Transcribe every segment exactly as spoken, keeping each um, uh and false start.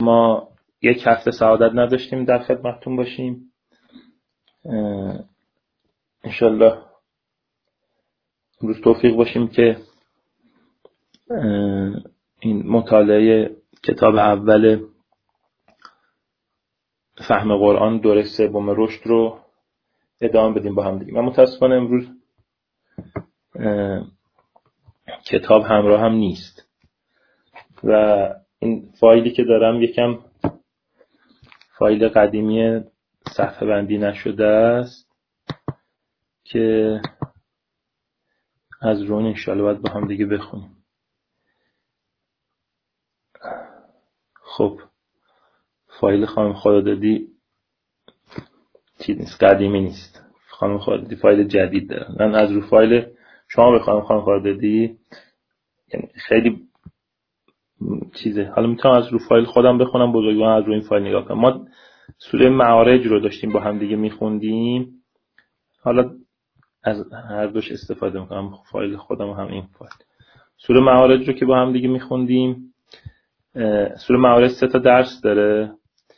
ما یک هفته سعادت نداشتیم در خدمتتون باشیم. انشالله امروز توفیق باشیم که این مطالعه کتاب اول فهم قرآن دوره سوم رشد رو ادامه بدیم با هم دیگه. من متاسفانه امروز کتاب همراه هم نیست و این فایلی که دارم یکم فایل قدیمی صفحه بندی نشده است که از رون انشالله باید با هم دیگه بخونیم. خب فایل خانم خدادادی چیز نیست، قدیمی نیست. خانم خدادادی فایل جدید داره. من از رو فایل شما بخوام خانم خدادادی، یعنی خیلی چیزه، حالا میتونم از رو فایل خودم بخونم، بزرگوار از رو این فایل نگاه کنم. ما سوره معارج رو داشتیم با هم دیگه میخوندیم، حالا از هر دوش استفاده میکنم، فایل خودم هم این فایل. سوره معارج رو که با هم دیگه میخوندیم، سوره معارج سه تا درس داره.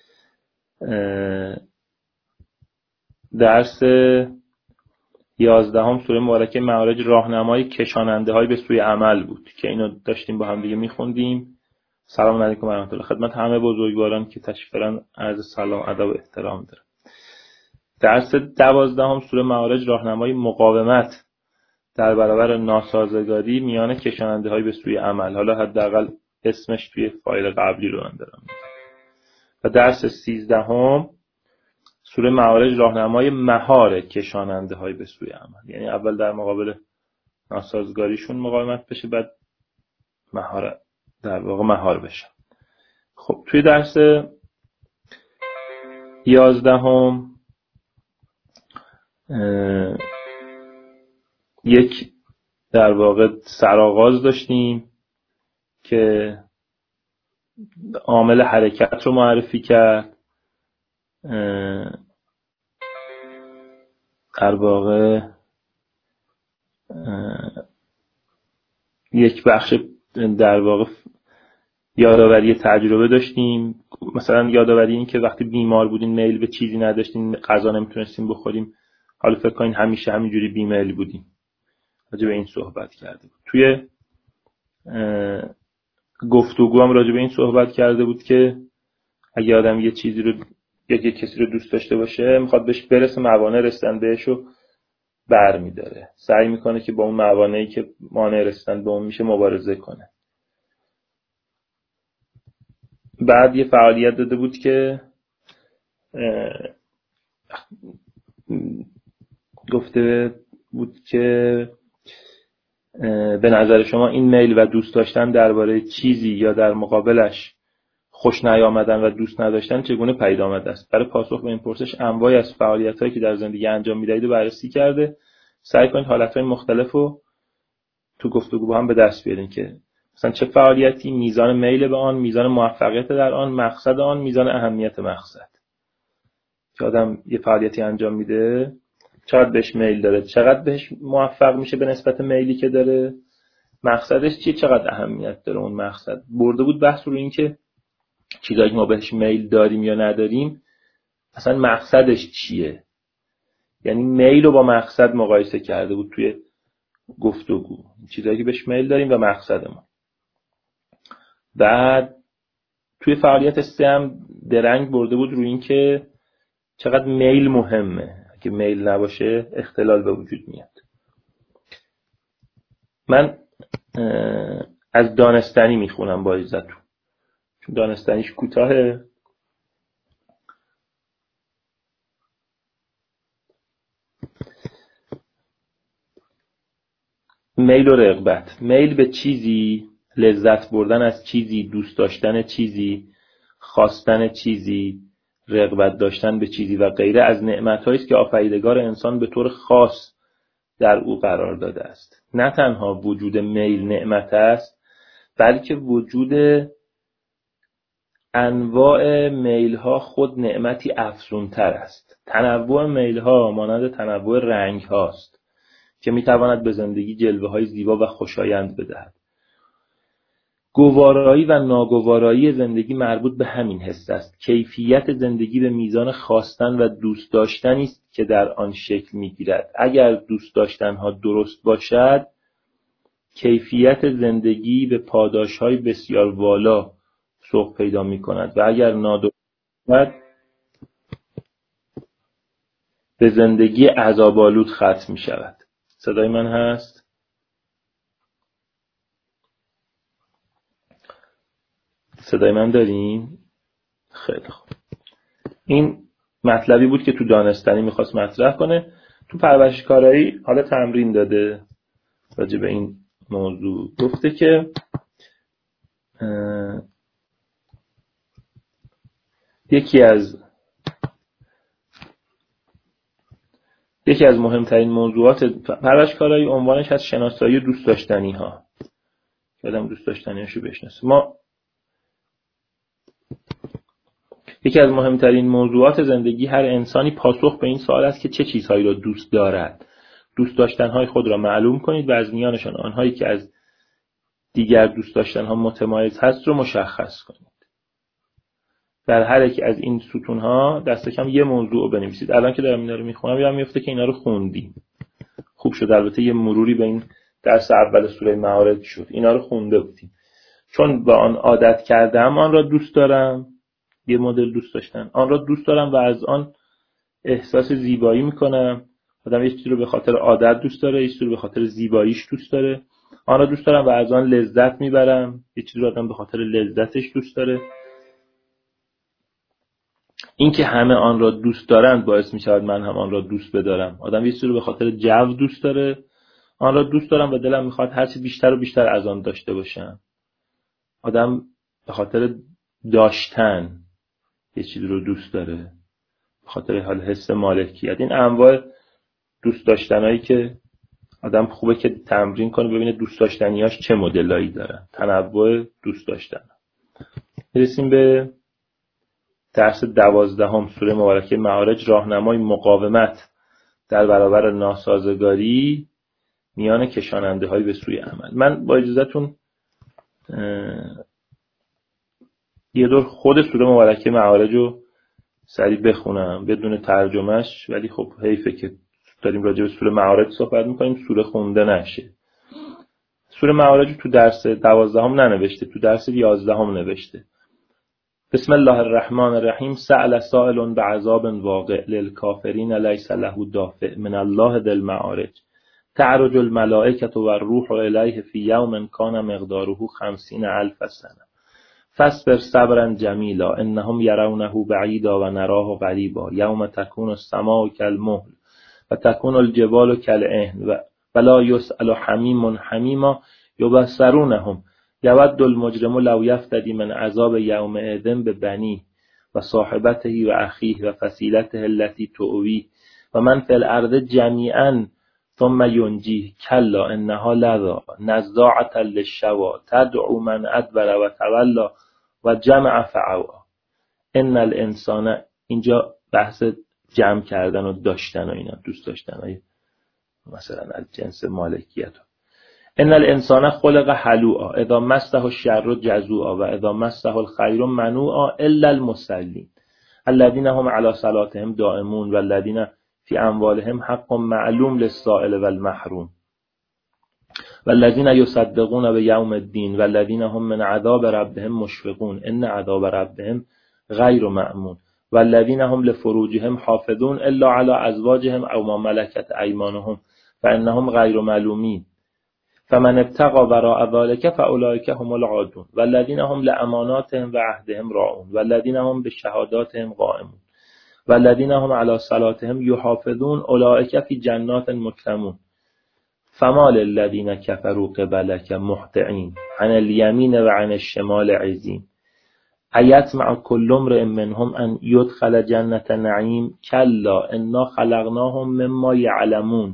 درس یازدهم سوره مبارکه معارج راهنمای کشاننده های به سوی عمل بود که اینو داشتیم با هم دیگه میخوندیم. سلام علیکم و رحمت الله. خدمت همه بزرگواران که تشریف دارن عرض سلام ادب و احترام دارم. درس دوازدهم سوره معارج راهنمای مقاومت در برابر ناسازگاری میان کشاننده های به سوی عمل. حالا حداقل اسمش توی فایل قبلی رو من دارم. و درس سیزدهم سوره معارج راهنمای مهار کشاننده های به سوی عمل، یعنی اول در مقابل ناسازگاریشون مقاومت بشه، بعد مهار در واقع مهار بشه. خب توی درس یازدهم یک در واقع سرآغاز داشتیم که عامل حرکت رو معرفی کرد. در واقع یک بخش در واقع یادآوری تجربه داشتیم، مثلا یادآوری این که وقتی بیمار بودین میل به چیزی نداشتین، غذا نمیتونستیم بخوریم، حالا فکر کنین همیشه همینجوری بیمیل بودیم. راجع به این صحبت کرده بود. توی گفتگو هم راجع به این صحبت کرده بود که اگه آدم یه چیزی رو یا یه کسی رو دوست داشته باشه، میخواد بهش برسه، موانع رسیدن بهشو برمی‌داره، سعی میکنه که با اون موانعی که مانع رسیدن به اون میشه مبارزه کنه. بعد یه فعالیت داده بود که گفته بود که به نظر شما این میل و دوست داشتن درباره چیزی یا در مقابلش خوش نیامدن و دوست نداشتن چگونه پدید آمده است؟ برای پاسخ به این پرسش انواعی از فعالیت‌هایی که در زندگی انجام می‌دهید و بررسی کرده. سعی کنید حالت‌های مختلف رو تو گفتگو با هم به دست بیارین که مثلا چه فعالیتی، میزان میل به آن، میزان موفقیت در آن، مقصد آن، میزان اهمیت مقصد. که آدم یه فعالیتی انجام میده، چقدر بهش میل داره، چقدر بهش موفق میشه به نسبت میلی که داره، مقصدش چیه، چقدر اهمیت داره اون مقصد. برده بود بحث رو این که چیزایی که ما بهش میل داریم یا نداریم اصلا مقصدش چیه، یعنی میل رو با مقصد مقایسه کرده بود توی گفتگو، چیزایی که بهش میل داریم و مقصد ما. بعد توی فعالیت سه هم درنگ برده بود روی این که چقدر میل مهمه، اگه میل نباشه اختلال به وجود میاد. من از دانستنی میخونم با عزتون، چون دانستنیش کوتاهه. میل و رغبت. میل به چیزی، لذت بردن از چیزی، دوست داشتن چیزی، خواستن چیزی، رغبت داشتن به چیزی و غیره از نعمت‌هایی است که آفریدگار انسان به طور خاص در او قرار داده است. نه تنها وجود میل نعمت است، بلکه وجود انواع میل‌ها خود نعمتی افزونتر است. تنوع میل‌ها مانند تنوع رنگ‌هاست که می‌تواند به زندگی جلوه‌های زیبا و خوشایند بدهد. گوارایی و ناگوارایی زندگی مربوط به همین حس است. کیفیت زندگی به میزان خواستن و دوست داشتنی است که در آن شکل می‌گیرد. اگر دوست داشتن‌ها درست باشد، کیفیت زندگی به پاداش‌های بسیار والا سوق پیدا می‌کند و اگر نادرست باشد، به زندگی عذاب‌آلود ختم می‌شود. صدای من هست؟ صدای من دارین؟ خیلی خوب. این مطلبی بود که تو دانستنی میخواست مطرح کنه. تو پرورشکارایی حالا تمرین داده راجع به این موضوع. گفته که یکی از یکی از مهمترین موضوعات پرورشکارایی عنوانش از شناسایی دوست داشتنی ها. آدم دوست داشتنیاشو بشناسه. ما یکی از مهمترین موضوعات زندگی هر انسانی پاسخ به این سوال است که چه چیزهایی را دوست دارد. دوست داشتنهای خود را معلوم کنید و از میانشان آنهایی که از دیگر دوست داشتنها متمایز هست رو مشخص کنید. در هر یک از این ستونها دست کم یه موضوع رو بنویسید. الان که دارم اینا رو میخونم یادم میفته که اینا رو خوندیم. خوب شد البته یه مروری به این درس اول سوره معارج شد. اینا رو خونده بودیم. چون با آن عادت کردم آن را دوست دارم. یه مدل دوست داشتن. آن را دوست دارم و از آن احساس زیبایی میکنم. آدم یه چیزی رو به خاطر عادت دوست داره، یه چیزی رو به خاطر زیباییش دوست داره. آن را دوست دارم و از آن لذت میبرم. یه چیزی رو آدم به خاطر لذتش دوست داره. این که همه آن را دوست دارند باعث میشود من هم آن را دوست بدارم. آدم یه چیزی رو به خاطر جو دوست داره. آن را دوست دارم و دلم میخواد هرچی بیشتر و بیشتر از آن داشته باشم. آدم به خاطر داشتن یه چیزی رو دوست داره، به خاطر حال حس مالکیت. این انواع دوست داشتنایی که آدم خوبه که تمرین کنه ببینه دوست داشتنیاش چه مدلایی دارن. تنوع دوست داشتن. میرسیم به درس دوازدهم سوره مبارکه معارج، راهنمای مقاومت در برابر ناسازگاری میان کشاننده های به سوی عمل. من با اجازهتون یه دور خود سوره مبارکه معارج رو سریع بخونم بدون ترجمهش، ولی خب حیفه که داریم راجع به سوره معارج صحبت میکنیم سوره خونده نشه. سوره معارج تو درس دوازدهم ننوشته، تو درس یازدهم نوشته. بسم الله الرحمن الرحیم. سأل سائل بعذاب واقع للکافرین لیس له دافع من الله ذی المعارج. تعرج الملائکة والروح الیه فی یوم کان مقداره خمسین الف سنه فاصبر صبرا جمیلا انهم یرونه بعیدا و نراه قریبا یوم تکون السماء کالمهل و تکون الجبال کالعهن ولا یسأل حمیم حمیما یبصرونهم یود المجرم لو یفتدی من عذاب یومئذ ببنیه و صاحبته و اخیه و فصیلته التي تؤویه و من فی الارض جمیعا ثم ینجیه کلا انها لظی نزاعة للشوی تدعو من ادبر و تولی و جمع فعوا. ان الانسان، اینجا بحث جمع کردن و داشتن و اینا دوست داشتن های مثلا از جنس مالکیت. ان الانسان خلق هلوعا اذا مسه الشر جزوعا و اذا مسه الخیر منوعا الا المصلین الذين هم على صلاتهم دائمون والذين في اموالهم حق معلوم للسائل والمحروم والذين يصدقون بيوم الدين والذين هم من عذاب ربهم مشفقون ان عذاب ربهم غير مأمون والذين هم لفروجهم حافظون الا على ازواجهم او ما ملكت ايمانهم فانهم غير ملومين فمن ابتغى وراء ذلك فاولئك هم العادون والذين هم لاماناتهم وعهدهم راعون والذين هم بشهاداتهم قائمون والذين هم على صلاتهم يحافظون اولئك في جنات مكرمون فما للذين كفروا قبلك مهطعين عن اليمين وعن الشمال عزين أيطمع كل امرئ منهم أن يدخل جنة نعيم كلا إنا خلقناهم مما يعلمون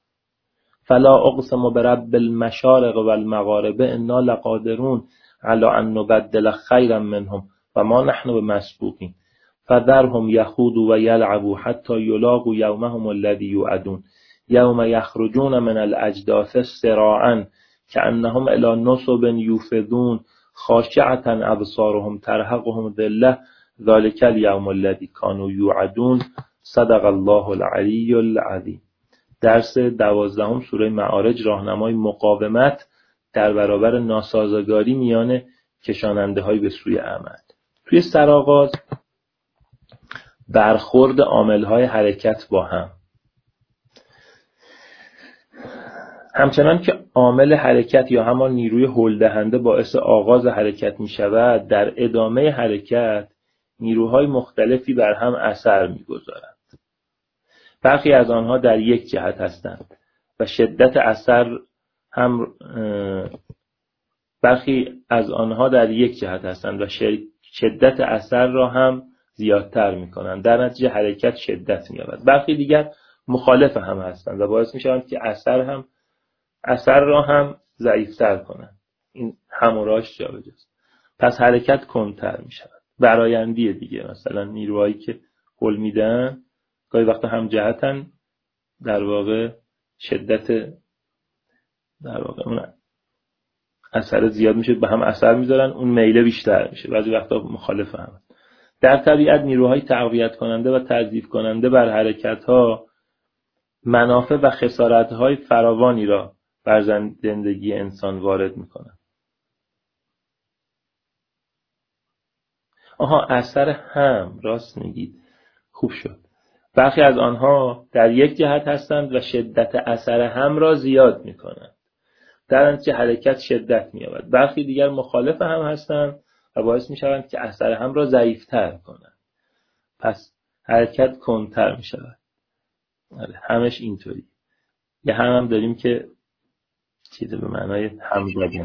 فلا أقسم برب المشارق والمغارب إنا لقادرون على أن نبدل خيرا منهم وما نحن بمسبوقين فذرهم يخوضوا ويلعبوا حتى يلاقوا يومهم الذي يوعدون یوم یخرجون من الاجداث سراعا كأنهم الى نصب یوفضون خاشعة ابصارهم ترهقهم ذلة ذلك الیوم الذی کانوا یوعدون صدق الله العلی العظیم. درس دوازدهم سوره معارج، راهنمای مقاومت در برابر ناسازگاری میان کشاننده‌های به سوی عمل. توی سرآغاز برخورد عامل‌های حرکت با هم. همچنان که عامل حرکت یا همان نیروی هل دهنده باعث آغاز حرکت می شود، در ادامه حرکت نیروهای مختلفی بر هم اثر می گذارند. برخی از آنها در یک جهت هستند و شدت اثر هم برخی از آنها در یک جهت هستند و شدت اثر را هم زیادتر می کنند. در نتیجه حرکت شدت می یابد. برخی دیگر مخالف هم هستند و باعث می شوند که اثر هم اثر را هم ضعیف‌تر کنند. این هموراش جابجاست. پس حرکت کمتر می شود. برآیندی دیگه، مثلا نیروهایی که هل میدن گاهی وقتا هم جهتن، در واقع شدت در واقع اون اثر زیاد میشه، به هم اثر میذارن، اون میله بیشتر میشه. بعضی وقتا مخالف هم. در طبیعت نیروهای تقویت کننده و تضعیف کننده بر حرکت ها منافع و خسارت های فراوانی را بر زندگی انسان وارد میکنن. آها، اثر هم، راست میگید، خوب شد. برخی از آنها در یک جهت هستند و شدت اثر هم را زیاد میکنند. در نتیجه حرکت شدت می‌یابد. برخی دیگر مخالف هم هستند و باعث می‌شوند که اثر هم را ضعیف‌تر کنند. پس حرکت کندتر می‌شود. آره، همش اینطوری. یه هم هم داریم که چیزی به معنای هم زدن.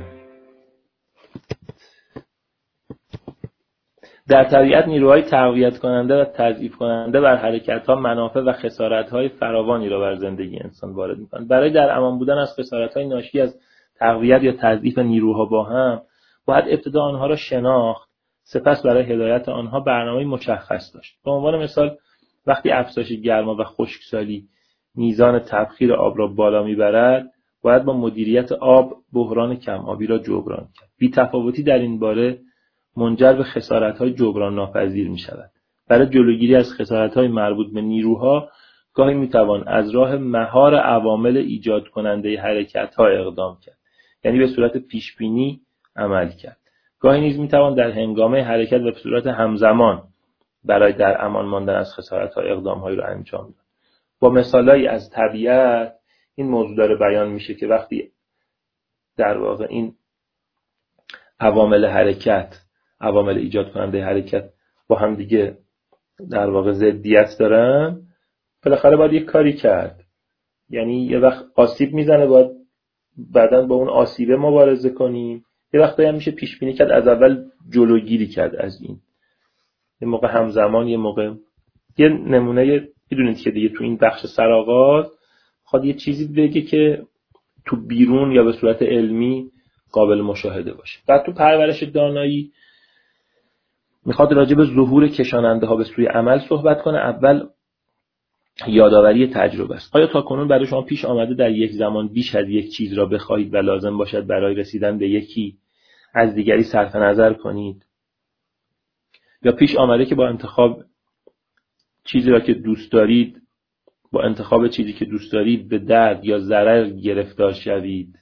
در طبیعت نیروهای تقویت کننده و تضعیف کننده بر حرکت‌ها منافع و خسارت‌های فراوانی را بر زندگی انسان وارد می‌کنند. برای در امان بودن از خسارت‌های ناشی از تقویت یا تضعیف نیروها با هم، باید ابتدا آنها را شناخت، سپس برای هدایت آنها برنامه‌ای مشخص داشت. به عنوان مثال، وقتی افزایش گرما و خشکسالی میزان تبخیر آب را بالا میبرد، باید با مدیریت آب بحران کم آبی را جبران کرد. بی‌تفاوتی در این باره منجر به خسارت‌های جبران ناپذیر می‌شود. برای جلوگیری از خسارت‌های مربوط به نیروها، گاهی می‌توان از راه مهار عوامل ایجاد کننده حرکت‌ها اقدام کرد، یعنی به صورت پیشبینی عمل کرد. گاهی نیز می‌توان در هنگام حرکت و به صورت همزمان برای در امان ماندن از خسارت‌ها اقدام‌هایی را انجام داد. با مثالایی از طبیعت این موضوع داره بیان میشه که وقتی در واقع این عوامل حرکت عوامل ایجاد کننده حرکت با هم دیگه در واقع ضدیت دارن، بالاخره باید یک کاری کرد. یعنی یه وقت آسیب میزنه، باید بعداً با اون آسیبه مبارزه کنیم. یه وقت هم میشه پیش بینی کرد، از اول جلوگیری کرد از این. یه موقع همزمان، یه موقع یه نمونه میدونید که دیگه تو این بخش سرآغاز خواهد یه چیزی بگه که تو بیرون یا به صورت علمی قابل مشاهده باشه. بعد تو پرورش دانایی میخواد راجع به ظهور کشاننده ها به سوی عمل صحبت کنه. اول یادآوری تجربه است. آیا تاکنون برای شما پیش آمده در یک زمان بیش از یک چیز را بخواهید و لازم باشد برای رسیدن به یکی از دیگری صرف نظر کنید؟ یا پیش آمده که با انتخاب چیزی را که دوست دارید با انتخاب چیزی که دوست دارید به درد یا ضرر گرفتار شوید؟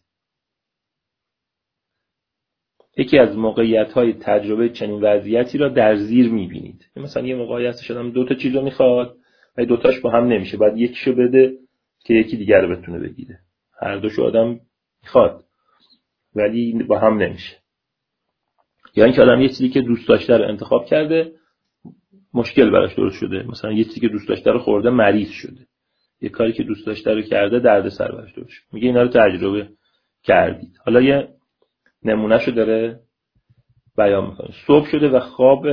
یکی از موقعیت‌های تجربه چنین وضعیتی را در زیر می‌بینید. مثلا یه موقعی هست شدم دو تا چیز رو می‌خواد و دو تاش با هم نمیشه، بعد یکیشو بده که یکی دیگر رو بتونه بگیره. هر دوشو آدم می‌خواد ولی با هم نمیشه. یا اینکه آدم یه چیزی که دوست داشته رو انتخاب کرده، مشکل براش درست شده. مثلا یه چیزی که دوست داشته رو خورده، مریض شده. یه کاری که دوست داشته رو کرده، دردسر براش درست شده. میگه اینا رو تجربه کردید. حالا یه نمونهشو داره بیان میکنه. صبح شده و خواب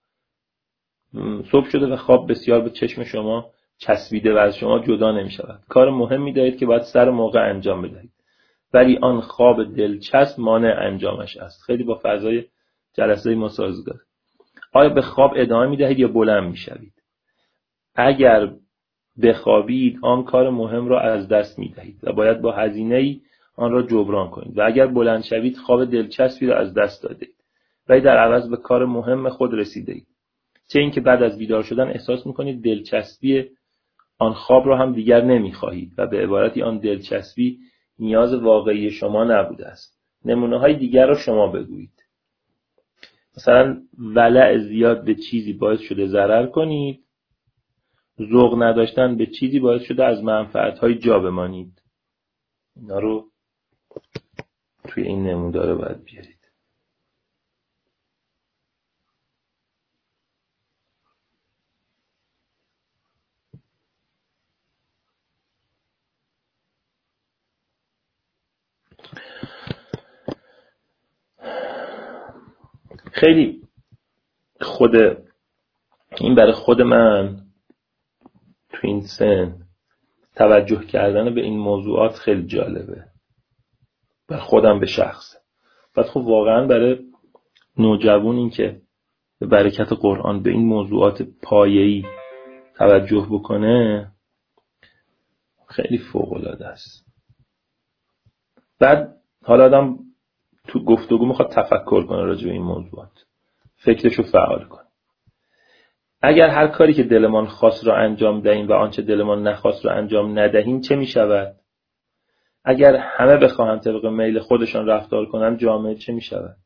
صبح شده و خواب بسیار به چشم شما چسبیده و از شما جدا نمیشود. کار مهمی دارید که باید سر موقع انجام بدهید، ولی آن خواب دلچسب مانع انجامش است. خیلی با فضای جلسه ما سازگار. آیا به خواب ادامه میدهید یا بلند میشوید؟ اگر بخوابید آن کار مهم را از دست میدهید و باید با هزینه‌ای آن را جبران کنید، و اگر بلند شوید خواب دلچسبی را از دست دادید. ولی در عوض به کار مهم خود رسیدید. چه اینکه بعد از بیدار شدن احساس میکنید دلچسبی آن خواب را هم دیگر نمیخواهید و به عبارتی آن دلچسبی نیاز واقعی شما نبوده است. نمونه های دیگر را شما بگویید. مثلا ولع زیاد به چیزی باعث شده ضرر کنید، ذوق نداشتن به چیزی باعث شده از منفعت‌های جا بمانید. اینا رو توی این نمودار باید بیارید. خیلی خود این برای خود من تو این سن توجه کردن به این موضوعات خیلی جالبه، بر خودم به شخص. بعد خب واقعا برای نوجوان این که به برکت قرآن به این موضوعات پایه‌ای توجه بکنه خیلی فوق‌العاده است. بعد حالا آدم تو گفتگو میخواد تفکر کنه راجع به این موضوعات، فکرشو فعال کنه. اگر هر کاری که دلمان خواست را انجام دهیم و آنچه دلمان نخواست را انجام ندهیم چه میشود؟ اگر همه بخواهند طبق میل خودشان رفتار کنند جامعه چه میشود؟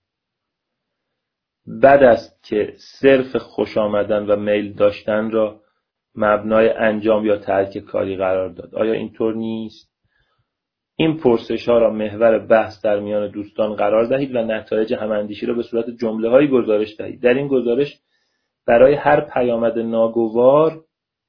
بد است که صرف خوش آمدن و میل داشتن را مبنای انجام یا ترک کاری قرار داد. آیا اینطور نیست؟ این پرسش ها را محور بحث در میان دوستان قرار دهید و نتایج هماندیشی را به صورت جمله هایی گزارش دهید. در این گزارش برای هر پیامد ناگوار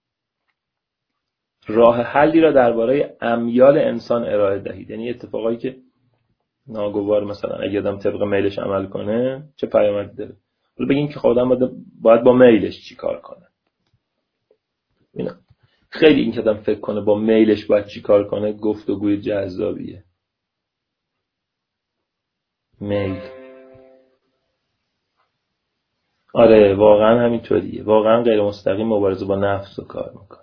راه حلی را درباره امیال انسان ارائه دهید. یعنی اتفاقایی که ناگوار، مثلا اگه آدم طبق میلش عمل کنه چه پیامدی داره. حالا بگیم که خود آدم باید با میلش چی کار کنه. اینا خیلی این که آدم فکر کنه با میلش باید چی کار کنه گفتگوی جذابیه. میل. آره واقعا همینطوریه. واقعا غیر مستقیم مبارزه با نفس رو کار میکنه.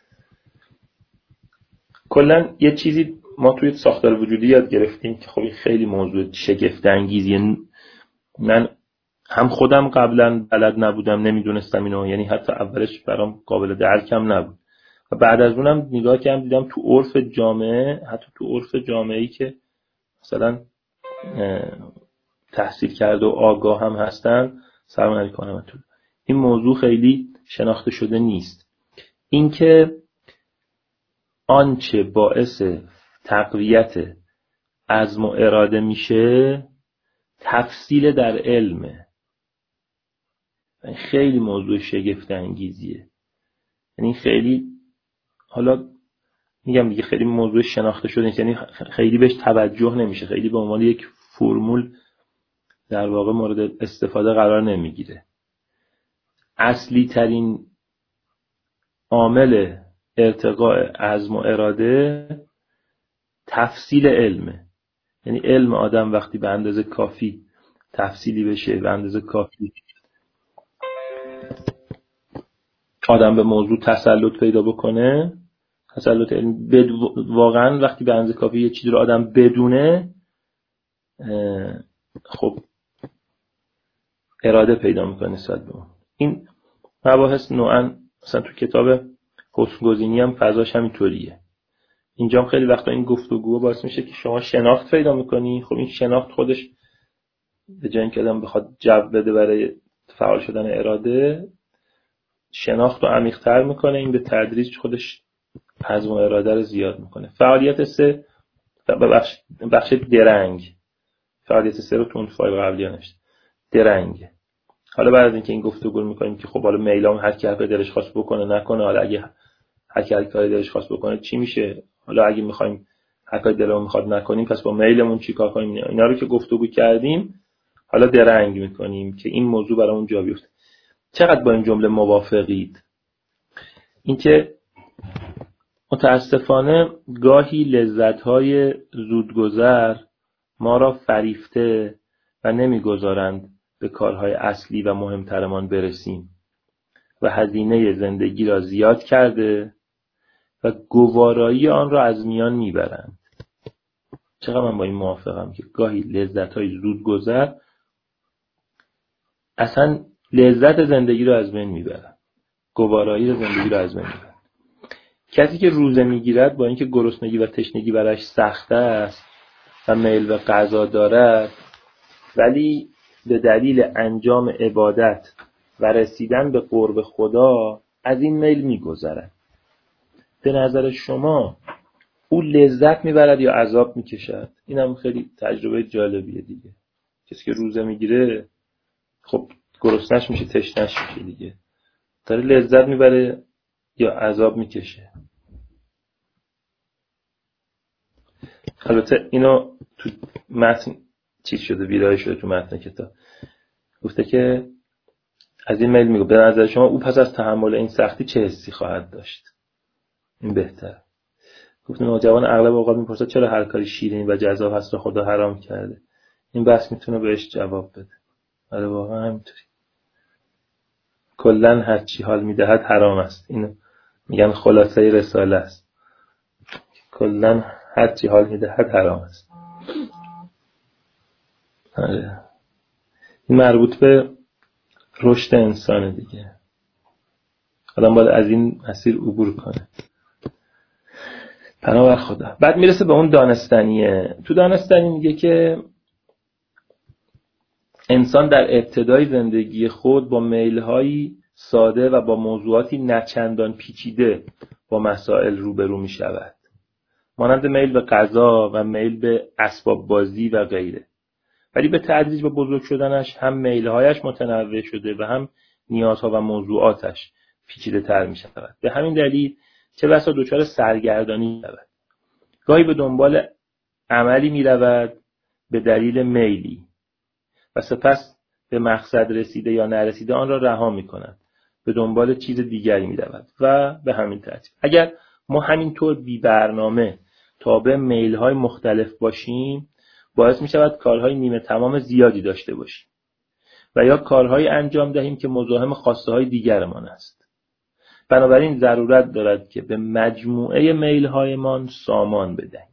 کلا یه چیزی ما توی ساختار وجودی یاد گرفتیم که خب این خیلی موضوع شگفت انگیزیه. من هم خودم قبلا بلد نبودم، نمیدونستم اینو، یعنی حتی اولش برام قابل درکم نبود و بعد از اونم نگاه کردم دیدم تو عرف جامعه، حتی تو عرف جامعه‌ای که مثلا تحصیل کرده و آگاه هم هستن، سلام علیکم همتون، این موضوع خیلی شناخته شده نیست. اینکه آنچه باعث تقویت عزم و اراده میشه تفصیل در علمه. خیلی موضوع شگفت انگیزیه. یعنی خیلی، حالا میگم دیگه، خیلی موضوع شناخته شده نیست، یعنی خیلی بهش توجه نمیشه، خیلی به عنوان یک فرمول در واقع مورد استفاده قرار نمیگیره. اصلی ترین عامل ارتقاء عزم و اراده تفصیل علمه. یعنی علم آدم وقتی به اندازه کافی تفصیلی بشه، به اندازه کافی آدم به موضوع تسلط پیدا بکنه، تسلط علم بد... واقعا وقتی به اندازه کافی یه چیزی رو آدم بدونه، خب اراده پیدا میکنه نسبت به اون. این مباحث نوعا مثلا تو کتاب حسن‌گزینی هم فضاش همینطوریه. اینجا هم خیلی وقتا این گفتگو باعث میشه که شما شناخت پیدا میکنی. خب این شناخت خودش به جای اینکه آدم بخواد جو بده برای فعال شدن اراده، شناخت رو عمیق‌تر میکنه. این به تدریج خودش عزم و اراده رو زیاد میکنه. فعالیت سه، بخش بخش درنگ، فعالیت سه رو تو اون فایل قبلی نوشته، درنگ. حالا بعد از اینکه این گفتگو میکنیم که خب حالا میلام هر کی هر دلش خواست بکنه نکنه، حالا اگه هر کی هر کاری دلش خواست بکنه چی میشه، حالا اگه میخوایم هر کاری دلمون میخواد نکنیم پس با میلمون چیکار کنیم، اینا رو که گفتگو کردیم حالا درنگ میکنیم که این موضوع برامون جا بیفته. چقدر با این جمله موافقید؟ اینکه متاسفانه گاهی لذت‌های زودگذر ما را فریفته و نمیگذارند به کارهای اصلی و مهمترمان برسیم و هزینه زندگی را زیاد کرده و گوارایی آن را از میان میبرند. چقدر من با این موافقم که گاهی لذت‌های زودگذر اصلا لذت زندگی رو از بین میبرن، گوارایی زندگی رو از بین میبرن. کسی که روزه میگیرد با اینکه گرسنگی و تشنگی براش سخت است و میل به غذا دارد، ولی به دلیل انجام عبادت و رسیدن به قرب خدا از این میل میگذرد. به نظر شما او لذت میبرد یا عذاب میکشد؟ این هم خیلی تجربه جالبیه دیگه. کسی که روزه میگیره خب گرسنش میشه، تشنش میشه دیگه، داره لذت میبره یا عذاب میکشه؟ البته اینو تو متن چیز شده، ویرای شده تو متن کتاب، گفته که از این میل میگه به نظر شما او پس از تحمل این سختی چه حسی خواهد داشت؟ این بهتر. گفت نوجوان اغلب اوقات میپرسه چرا هر کاری شیرین و جذاب هست رو خدا حرام کرده. این بحث میتونه بهش جواب بده. آره واقعا همینطوری. کلا هر چی حال میدهد حرام است. اینو میگن خلاصه رساله است. کلا هر چی حال میدهد حرام است. آره. این مربوط به رشد انسان دیگه. آدم باید از این مسیر عبور کنه. پناه بر خدا. بعد میرسه به اون دانستنیه. تو دانستنی میگه که انسان در ابتدای زندگی خود با میل‌هایی ساده و با موضوعاتی نچندان پیچیده با مسائل روبرو میشود. مانند میل به غذا و میل به اسباب بازی و غیره. ولی به تدریج با بزرگ شدنش هم میل‌هایش متنوع شده و هم نیازها و موضوعاتش پیچیده تر می شود. به همین دلیل چه بسا دچار سرگردانی می شود. گاهی به دنبال عملی می رود به دلیل میلی و سپس به مقصد رسیده یا نرسیده آن را رها می کند. به دنبال چیز دیگری می رود و به همین ترتیب. اگر ما همینطور بی برنامه تابع میل‌های مختلف باشیم، باعث می شود کارهای نیمه تمام زیادی داشته باشیم و یا کارهای انجام دهیم که مزاحم خواسته های دیگرمان است. بنابراین ضرورت دارد که به مجموعه میل‌هایمان سامان بدهیم.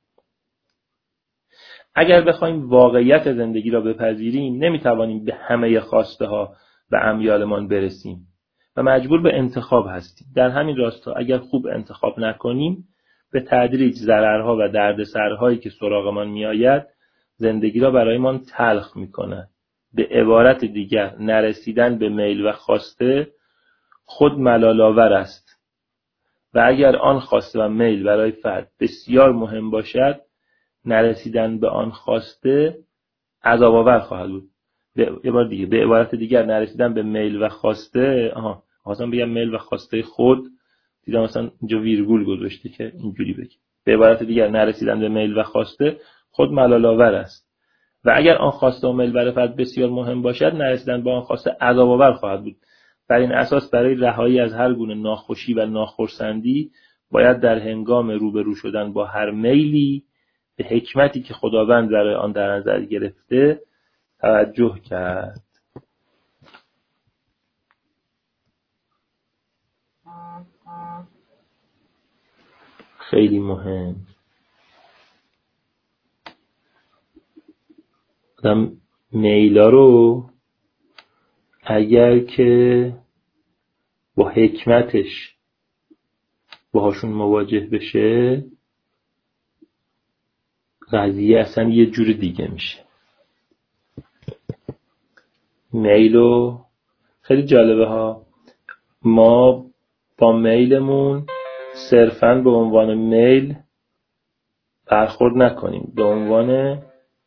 اگر بخوایم واقعیت زندگی را بپذیریم، نمیتوانیم به همه خواسته ها و امیالمان برسیم و مجبور به انتخاب هستیم. در همین راستا اگر خوب انتخاب نکنیم، به تدریج ضررها و دردسرهایی که سراغمان میآید زندگی را برایمان تلخ می‌کند. به عبارت دیگر، نرسیدن به میل و خواسته خود ملال‌آور است و اگر آن خواسته و میل برای فرد بسیار مهم باشد، نرسیدن به آن خواسته عذاب‌آور خواهد بود. به عبارت دیگه به عبارت دیگر نرسیدن به میل و خواسته، آها خواستم بگم میل و خواسته خود، دیدم مثلا اینجا ویرگول گذاشته که اینجوری بگیم. به عبارت دیگر نرسیدن به میل و خواسته خود ملال‌آور است و اگر آن خواسته و میل برای فرد بسیار مهم باشد، نرسیدن به آن خواسته عذاب‌آور خواهد بود. بر این اساس برای رهایی از هر گونه ناخوشی و ناخرسندی باید در هنگام روبرو شدن با هر میلی به حکمتی که خداوند برای آن در نظر گرفته توجه کرد. خیلی مهم. آدم میلا رو اگر که با حکمتش باهاشون مواجه بشه، قضیه اصلا یه جور دیگه میشه. میلو خیلی جالبه ها. ما با میلمون صرفاً به عنوان میل برخورد نکنیم، به عنوان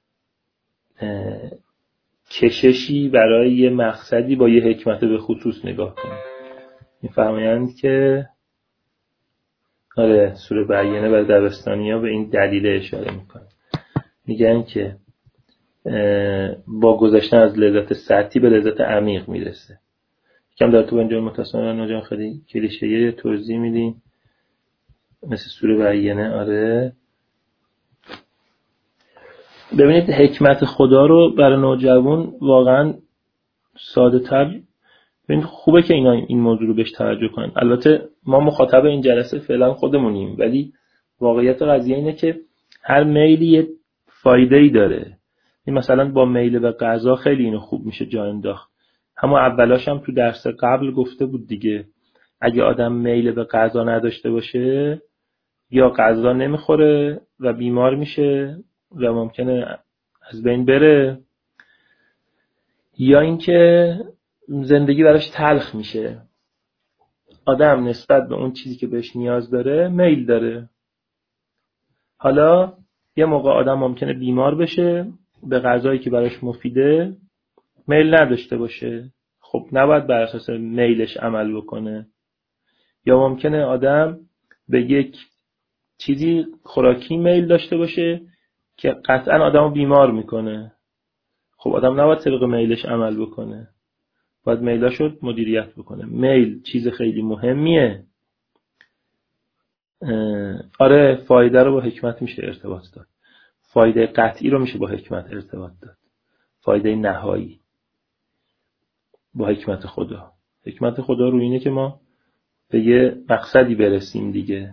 کششی برای یه مقصدی با یه حکمت به خصوص نگاه کنیم. میفرمایند که آره سوره بیانه و دبستانی‌ها به این دلیل اشاره میکنن. میگن که با گذشتن از لذت سطحی به لذت عمیق میرسه. یکم در تو اینجا متصاویانه نجام خیلی کلیشه‌ای توضیح میدیم مثل سوره بیانه. آره ببینید حکمت خدا رو برای نوجوان واقعا ساده تر. ببینید خوبه که اینا این موضوع رو بهش توجه کنن. البته ما مخاطب این جلسه فعلا خودمونیم، ولی واقعیت قضیه اینه که هر میلی یه فایده‌ای داره. این مثلا با میل به غذا خیلی اینو خوب میشه جا انداخت. همون اولاش هم تو درس قبل گفته بود دیگه، اگه آدم میل به غذا نداشته باشه یا غذا نمیخوره و بیمار میشه و ممکنه از بین بره، یا اینکه زندگی براش تلخ میشه. آدم نسبت به اون چیزی که بهش نیاز داره میل داره. حالا یه موقع آدم ممکنه بیمار بشه، به غذایی که براش مفیده میل نداشته باشه، خب نباید بر اساس میلش عمل بکنه. یا ممکنه آدم به یک چیزی خوراکی میل داشته باشه که قطعا آدمو بیمار میکنه، خب آدم نباید طبق میلش عمل بکنه، باید میلاشو مدیریت بکنه. میل چیز خیلی مهمیه. آره فایده رو با حکمت میشه ارتباط داد، فایده قطعی رو میشه با حکمت ارتباط داد، فایده نهایی با حکمت خدا. حکمت خدا رو اینه که ما به یه مقصدی برسیم دیگه.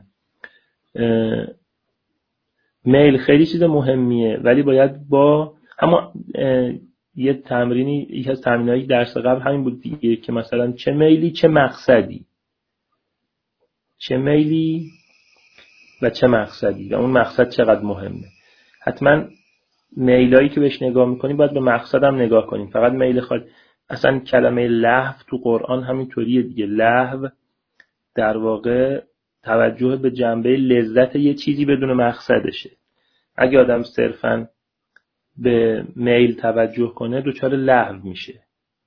میل خیلی چیز مهمیه، ولی باید با اما یه تمرینی، یک از تمرینایی درس قبل همین بود دیگه، که مثلا چه میلی چه مقصدی، چه میلی و چه مقصدی و اون مقصد چقدر مهمه. حتما میلایی که بهش نگاه میکنیم باید به مقصدم نگاه کنیم. فقط میل خالی، اصلا کلمه لهو تو قرآن همین طوریه دیگه. لهو در واقع توجه به جنبه لذت یه چیزی بدون مقصدشه. اگه آدم صرفاً به میل توجه کنه دچار لهو میشه.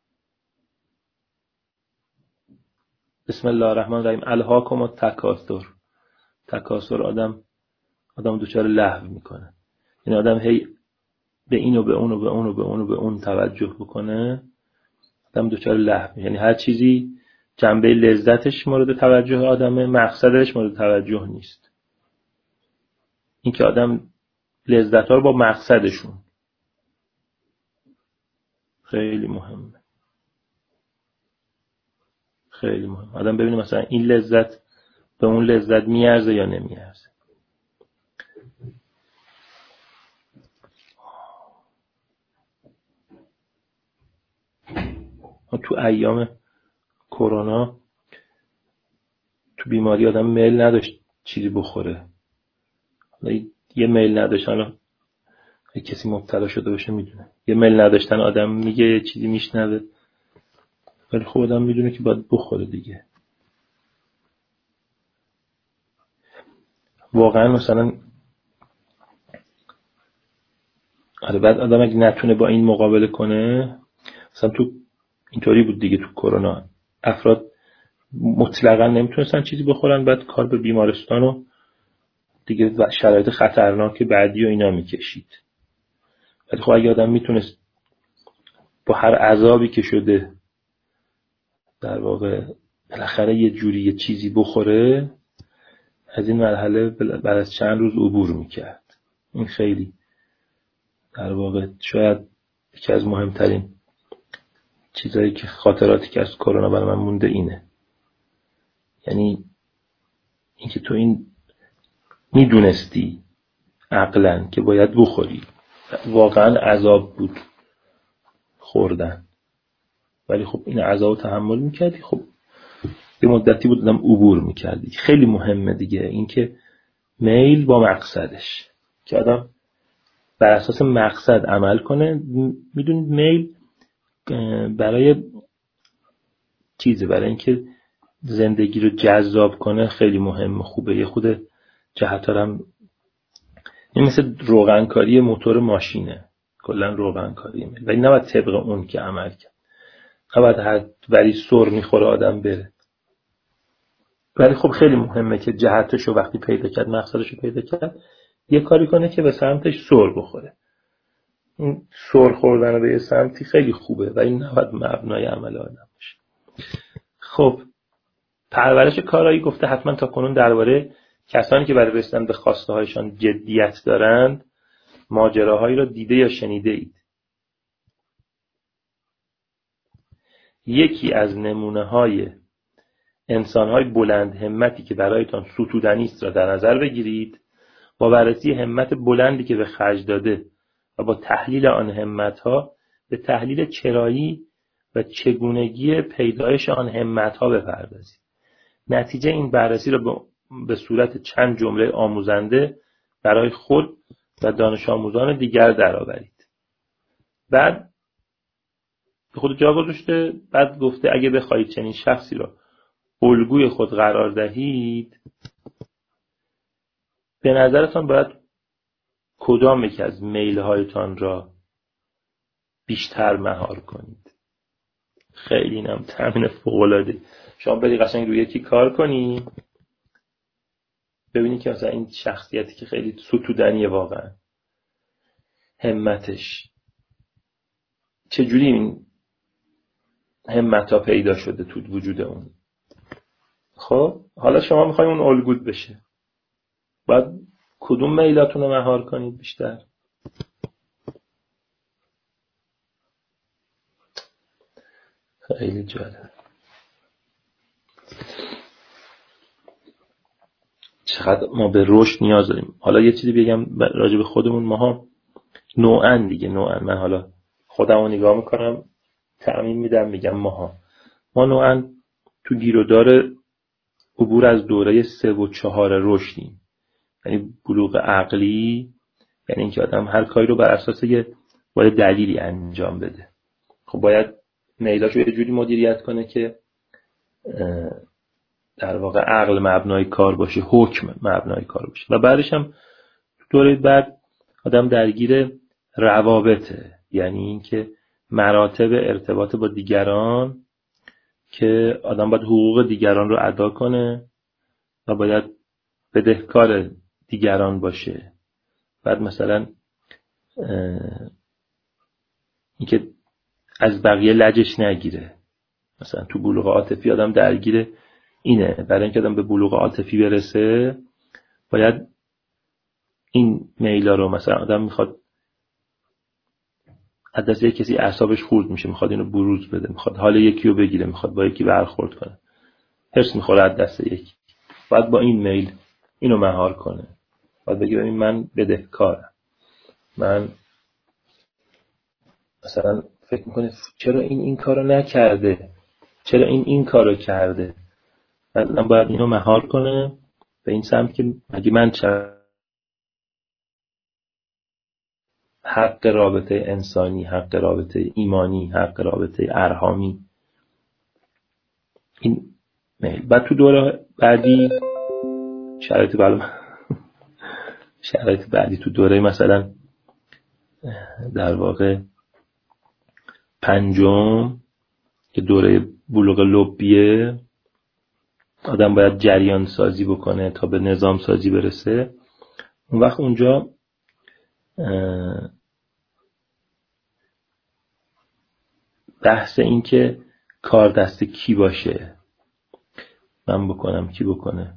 بسم الله الرحمن الرحیم. الهاکم التکاثر. تکاثر آدم آدم دچار لهو میکنه. این آدم هی به این و به اون و به اون و به اون و به اون توجه بکنه، آدم دچار لهو میشه. یعنی هر چیزی جنبه لذتش مورد توجه آدمه، مقصدش مورد توجه نیست. این که آدم لذت‌ها رو با مقصدشون، خیلی مهمه، خیلی مهم. آدم ببینه مثلا این لذت به اون لذت میارزه یا نمیارزه. تو ایام کرونا تو بیماری آدم میل نداشت چیزی بخوره، یه میل نداشت. حالا کسی مبتلا شده باشه میدونه، یه میل نداشتن آدم میگه یه چیزی میشنوه، ولی خب آدم میدونه که باید بخوره دیگه. واقعا مثلا آره بعد آدم اگه نتونه با این مقابله کنه، مثلا تو اینطوری بود دیگه، تو کرونا افراد مطلقا نمیتونستن چیزی بخورن، بعد کار به بیمارستان و دیگه شرایط خطرناک بعدی و اینا میکشید. ولی خب اگه آدم میتونست با هر عذابی که شده در واقع بالاخره یه جوری یه چیزی بخوره، از این مرحله بعد از چند روز عبور میکرد. این خیلی در واقع شاید یکی از مهمترین چیزایی که خاطراتی که از کرونا برای من مونده اینه. یعنی اینکه تو این میدونستی عقلاً که باید بخوری، واقعاً عذاب بود خوردن، ولی خب این عذاب تحمل میکردی، خب یه مدتی بود آدم عبور میکردی. خیلی مهمه دیگه اینکه میل با مقصدش، که آدم بر اساس مقصد عمل کنه. میدونید میل برای چیزه، برای اینکه زندگی رو جذاب کنه خیلی مهمه، خوبه. یه خود جهت‌ها هم این مثل روغنکاری موتور ماشینه، کلا روغنکاری میل، ولی نباید طبق اون که عمل کرد، نباید هر ولی سر میخوره آدم بره. ولی خب خیلی مهمه که جهتشو وقتی پیدا کرد، مقصدشو پیدا کرد، یه کاری کنه که به سمتش سر بخوره. این سر خوردن به یه سمتی خیلی خوبه، ولی نباید مبنای عمل آدم باشه. خب پرورش کارایی گفته حتما تا کنون درباره کسانی که برای رسیدن به خواسته هایشان جدیت دارند ماجراهایی را دیده یا شنیده اید. یکی از نمونه های انسان های بلند همتی که برایتان ستودنی است را در نظر بگیرید. با بررسی همت بلندی که به خرج داده و با تحلیل آن همت ها به تحلیل چرایی و چگونگی پیدایش آن همت‌ها بپردازید. نتیجه این بررسی را به صورت چند جمله آموزنده برای خود و دانش آموزان دیگر درآورید. بعد خود جا گذاشته، بعد گفته اگه بخواید چنین شخصی را الگوی خود قرار دهید، به نظرتان باید کدام یک از میل هایتان را بیشتر مهار کنید؟ خیلی اینم تمرین فوق‌العاده. شما برید قشنگ روی یکی کار کنی، ببینید که مثلا این شخصیتی که خیلی ستودنیه واقعا، همتش چجوری این همتا پیدا شده تو وجود اون. خب حالا شما میخواید اون الگوت بشه، باید کدوم میلاتون رو مهار کنید بیشتر؟ خیلی جالب. چقدر ما به رشد نیاز داریم. حالا یه چیزی بگم راجع به خودمون. ماها نوعاً دیگه نوعاً من حالا خودم رو نگاه میکنم، تعمیم میدم، میگم ماها ما نوعاً تو گیرودار عبور از دوره سه و چهار رشدیم. یعنی بلوغ عقلی یعنی اینکه آدم هر کاری رو بر اساس یه باید دلیلی انجام بده. خب باید میلاشو یه جوری مدیریت کنه که در واقع عقل مبنای کار باشه، حکم مبنای کار باشه. و بعدش هم دوره بعد آدم درگیر روابطه، یعنی اینکه مراتب ارتباط با دیگران که آدم باید حقوق دیگران رو ادا کنه و باید بدهکار دیگران باشه. بعد مثلا اینکه از بقیه لجش نگیره. مثلا تو بلوغ عاطفی آدم درگیر اینه، برای اینکه آدم به بلوغ عاطفی برسه باید این میلا رو، مثلا آدم میخواد از دست یک کسی اعصابش خورد میشه، میخواد اینو بروز بده، میخواد حال یکی رو بگیره، میخواد با یکی برخورد کنه، حرص میخوره از دست یکی، باید با این میل اینو مهار کنه. باید بگه ببین من بدهکارم، من مثلا فکر میکنه چرا این این کارو نکرده، چرا این این کارو کرده. من باید اینو مهار کنه به این سمت که مگه من چه حق رابطه انسانی، حق رابطه ایمانی، حق رابطه ارحامی. این میل. بعد تو دوره بعدی شرایط بعدی شرایط بعدی تو دوره مثلا در واقع پنجم که دوره بلوغ لبیه، آدم باید جریان سازی بکنه تا به نظام سازی برسه. اون وقت اونجا بحث این که کار دست کی باشه، من بکنم کی بکنه.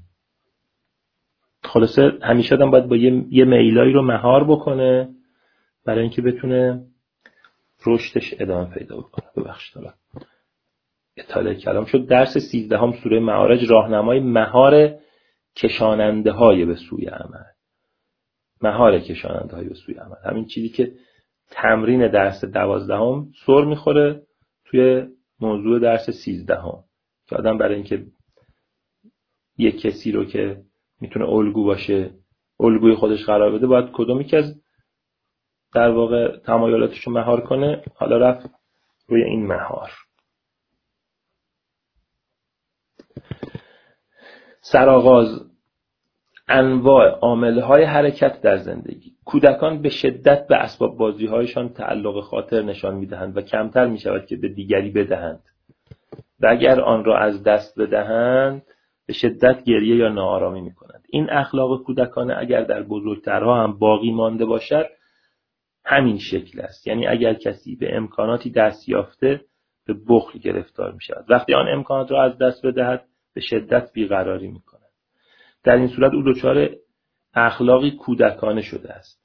خلاصه همیشه آدم باید با یه, یه میلایی رو مهار بکنه برای اینکه بتونه رشدش ادامه پیدا بکنه. ببخشید حالا اطاله کلام شد. درس سیزدهم سوره معارج راهنمای مهار کشاننده های به سوی عمل. مهار کشاننده های به سوی عمل، همین چیزی که تمرین درس دوازدهم سر میخوره توی موضوع درس سیزدهم، که آدم برای اینکه یک کسی رو که میتونه الگو باشه الگوی خودش قرار بده باید کدوم یکی از در واقع تمایلاتش رو مهار کنه. حالا رفت روی این مهار. سرآغاز انواع عامل‌های حرکت در زندگی. کودکان به شدت به اسباب بازی‌هایشان تعلق خاطر نشان می‌دهند و کمتر می‌شود که به دیگری بدهند. و اگر آن را از دست بدهند به شدت گریه یا ناآرامی می‌کنند. این اخلاق کودکانه اگر در بزرگترها هم باقی مانده باشد همین شکل است. یعنی اگر کسی به امکاناتی دست یافته به بخل گرفتار می‌شود. وقتی آن امکانات را از دست بدهد به شدت بیقراری می‌کند. در این صورت او دچار اخلاقی کودکانه شده است.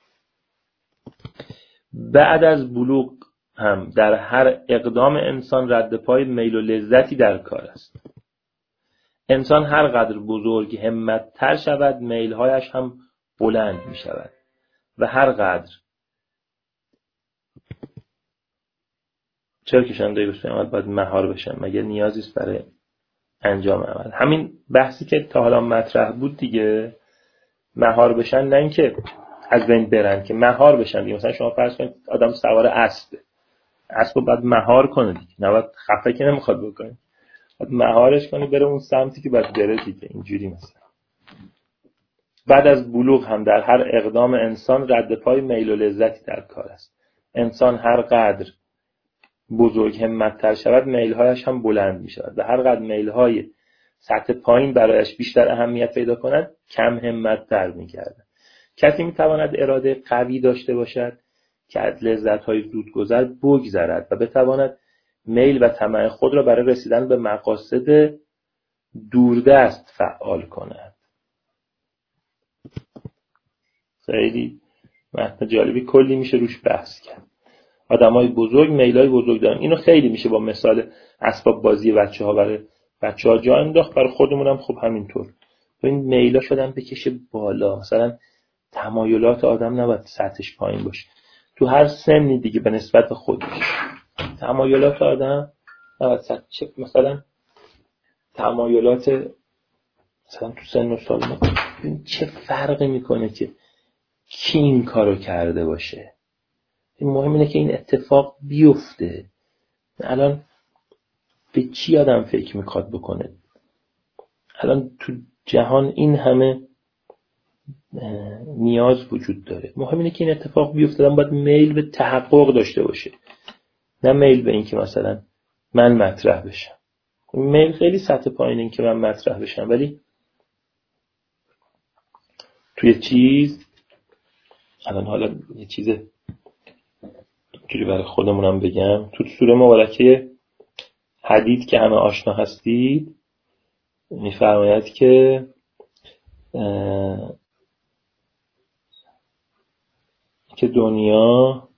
بعد از بلوغ هم در هر اقدام انسان رد پای میل و لذتی در کار است. انسان هر قدر بزرگ همت تر شود میلهایش هم بلند می شود و هر قدر چرا کشانده رسول عمل باید مهار بشن؟ مگر نیازی است برای انجام عمل؟ همین بحثی که تا حالا مطرح بود دیگه، مهار بشن، نه اینکه از بین برن، که مهار بشن دیگه. مثلا شما فرض کنید آدم سوار اسبه، اسبو باید مهار کنه دیگه، نه باید خفه که نمیخواد بکنه، باید مهارش کنه بره اون سمتی که باید بره دیگه. اینجوری مثلا بعد از بلوغ هم در هر اقدام انسان رد پای میل و لذتی در کار است. انسان هر قدر بزرگ همت‌تر شود میل‌هایش هم بلند می‌شود و هر قدر میل‌های سطح پایین برایش بیشتر اهمیت پیدا کند کم همت‌تر می‌گردد. کسی می‌تواند اراده قوی داشته باشد که از لذت‌های زودگذر بگذرد و بتواند میل و طمع خود را برای رسیدن به مقاصد دوردست فعال کند. خیلی متن جالبی، کلی میشه روش بحث کرد. آدمای بزرگ میلای بزرگ دارن. اینو خیلی میشه با مثال اسباب بازی بچه‌ها برای بچه‌ها جا انداخت، برای خودمونم خب همینطور. این میلا شدن بکشه بالا. مثلا تمایلات آدم نباید سطحش پایین باشه. تو هر سنی دیگه به نسبت خودش تمایلات آدم نباید سطح، مثلا تمایلات مثلا تو سن و سال ما چه فرقی میکنه که کی این کارو کرده باشه. این مهم اینه که این اتفاق بیفته. الان به چی آدم فکر میخواد بکنه؟ الان تو جهان این همه نیاز وجود داره. مهم اینه که این اتفاق بیفته. آدم باید میل به تحقق داشته باشه، نه میل به این که مثلا من مطرح بشم. میل خیلی سطح پایین این که من مطرح بشم، ولی توی چیز الان حالا یه چیز جوری برای خودمونم بگم، تو سوره مبارکه حدید که همه آشنا هستید میفرماید که که دنیا،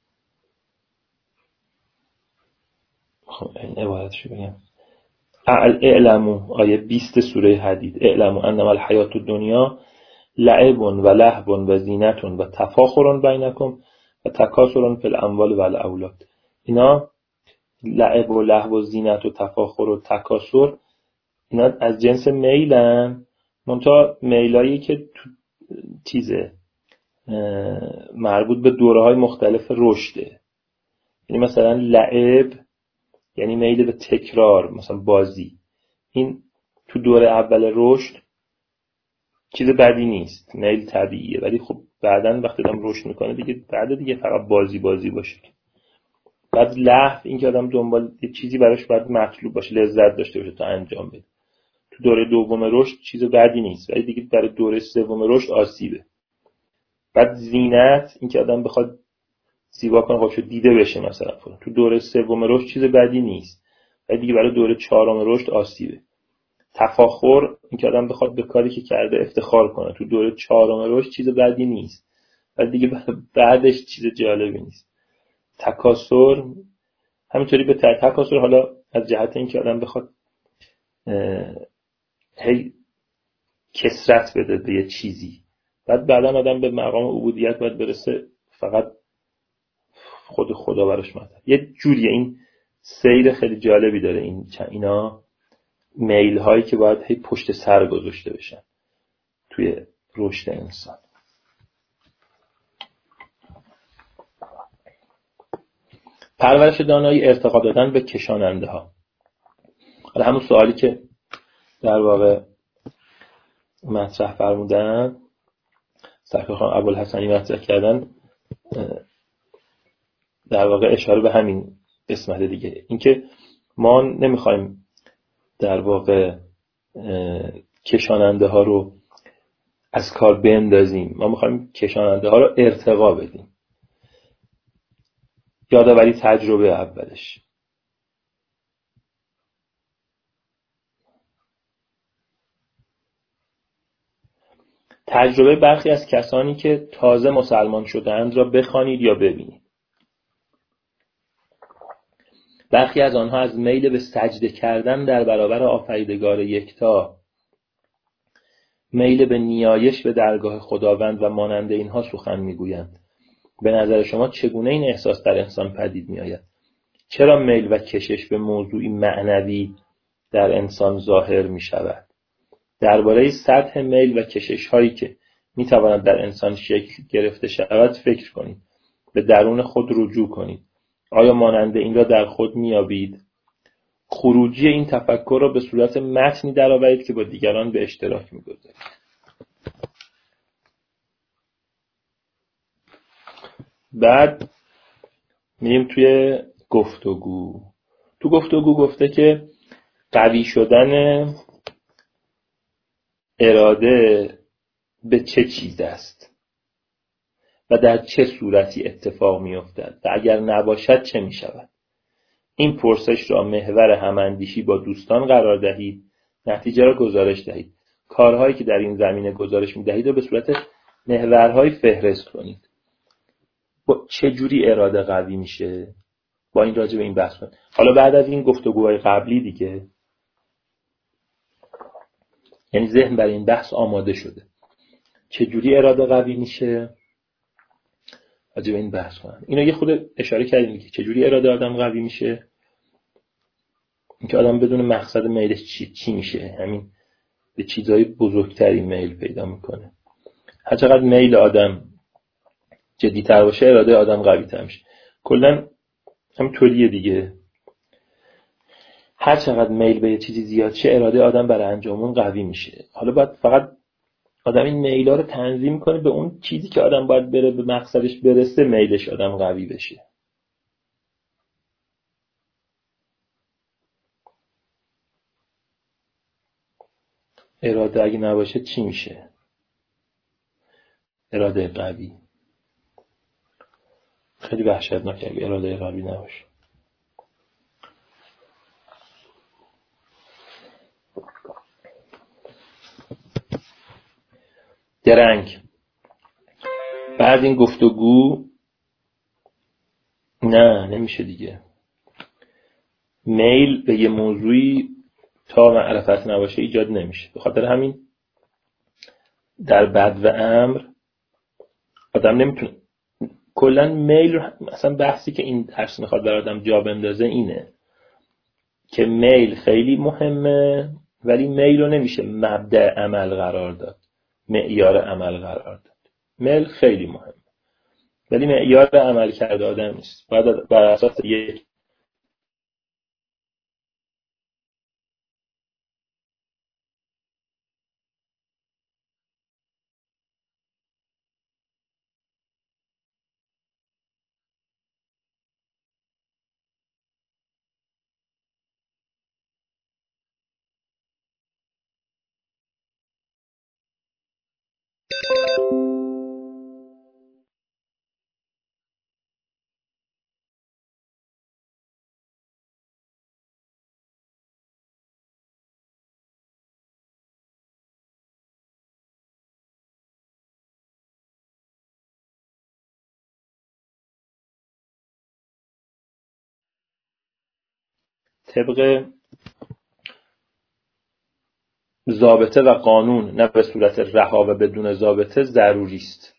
خب این عبارتشو بگم، اعلمو، آیه بیست سوره حدید، اعلمو انما الحیات الدنیا لعب و لهو و زینت و تفاخر بینکم و تکاثر فی الاموال و الاولاد. اینا لعب و لهو و زینت و تفاخر و تکاثر اینا از جنس میلن، منتها میلایی که تو چیزه مربوط به دوره‌های مختلف رشده. یعنی مثلا لعب یعنی میل به تکرار، مثلا بازی، این تو دوره اول رشد چیز بدی نیست، میل طبیعیه، ولی خب بعداً وقتی آدم رشد میکنه دیگه بعد دیگه فقط بازی بازی باشه. بعد لهو این که آدم دنبال یه چیزی براش باید مطلوب باشه، لذت داشته باشه تا انجام بده. تو دوره دوم رشد چیز بدی نیست، ولی دیگه برای دوره سوم رشد آسیبه. بعد زینت این که آدم بخواد زیبا کنه، خودشو دیده بشه مثلا، تو دوره سوم رشد چیز بدی نیست، ولی دیگه برای دوره چهارم رشد آسیبه. تفاخر این که آدم بخواد به کاری که کرده افتخار کنه، تو دوره چهارم رشد چیز بدی نیست، ولی دیگه بعدش چیز جالبی نیست. تکاثر همینطوری به تکاثر، حالا از جهت این که آدم بخواد هی کثرت بده به یه چیزی، بعد بعدا آدم به مقام عبودیت باید برسه، فقط خود خدا براش مطلب. یه جوریه این سیر خیلی جالبی داره این اینا میل هایی که باید هی پشت سر گذاشته بشن توی رشد انسان. پرورش دانایی، ارتقا دادن به کشاننده ها. حالا همون سوالی که در واقع مطرح فرمودن سرکار خانم ابوالحسنی مطرح کردن، در واقع اشاره به همین قسمت دیگه، اینکه ما نمیخوایم در واقع کشاننده ها رو از کار بندازیم، ما میخوایم کشاننده ها رو ارتقا بدیم. یادآوری تجربه اولش، تجربه برخی از کسانی که تازه مسلمان شدند را بخوانید یا ببینید. برخی از آنها از میل به سجده کردن در برابر آفریدگار یکتا، میل به نیایش به درگاه خداوند و مانند اینها سخن میگویند. به نظر شما چگونه این احساس در انسان پدید می آید؟ چرا میل و کشش به موضوعی معنوی در انسان ظاهر می شود؟ درباره سطح میل و کشش هایی که می تواند در انسان شکل گرفته شود فکر کنید. به درون خود رجوع کنید. آیا مانند این را در خود می یابید؟ خروجی این تفکر را به صورت متنی درآورید که با دیگران به اشتراک می گذارید. بعد میریم توی گفتگو. تو گفتگو گفته که قوی شدن اراده به چه چیز است و در چه صورتی اتفاق می افتد و اگر نباشد چه می شود. این پرسش را محور هماندیشی با دوستان قرار دهید، نتیجه را گزارش دهید. کارهایی که در این زمینه گزارش می دهید را به صورت محورهای فهرست کنید. با چه جوری اراده قوی میشه؟ با این راجع به این بحث کنید. حالا بعد از این گفتگوهای قبلی دیگه، یعنی ذهن برای این بحث آماده شده، چه جوری اراده قوی میشه؟ راجع به این بحث کنید. اینو یه خود اشاره کردیم که چه جوری اراده آدم قوی میشه؟ اینکه آدم بدون مقصد میلش چی چی میشه، همین به چیزهای بزرگتری میل پیدا میکنه. هر چقدر میل آدم جدی‌تر باشه اراده آدم قوی‌تر میشه. کلاً همینطوریه دیگه. هر چقدر میل به یه چیزی زیاد شه اراده آدم برای انجام اون قوی میشه. حالا باید فقط آدم این میل‌ها رو تنظیم کنه به اون چیزی که آدم باید بره به مقصدش برسه، میلش آدم قوی بشه. اراده اگه نباشه چی میشه؟ اراده قوی خیلی وحشتناکه اگه اراده قوی نباشه. درنگ. بعد این گفتگو نه نمیشه دیگه. میل به یه موضوعی تا معرفت نباشه ایجاد نمیشه. به خاطر همین در بد و امر آدم نمیتونه کلا میل رو، مثلا بحثی که این درس میخواد برای آدم جا بندازه اینه که میل خیلی مهمه، ولی میل رو نمیشه مبدأ عمل قرار داد، معیار عمل قرار داد. میل خیلی مهمه ولی معیار عمل کرده آدم نیست. باید بر اساس یک طبق ضابطه و قانون، نه به صورت رها و بدون ضابطه، ضروری است.